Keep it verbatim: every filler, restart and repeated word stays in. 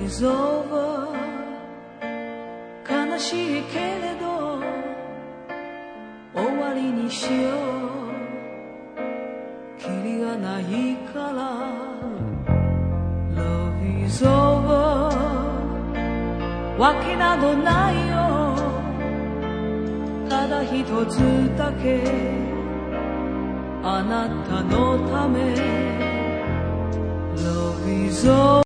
is over 悲しいけれど終わりにしようきりがないから Love is over わけなどないよただ一つだけあなたのため Love is over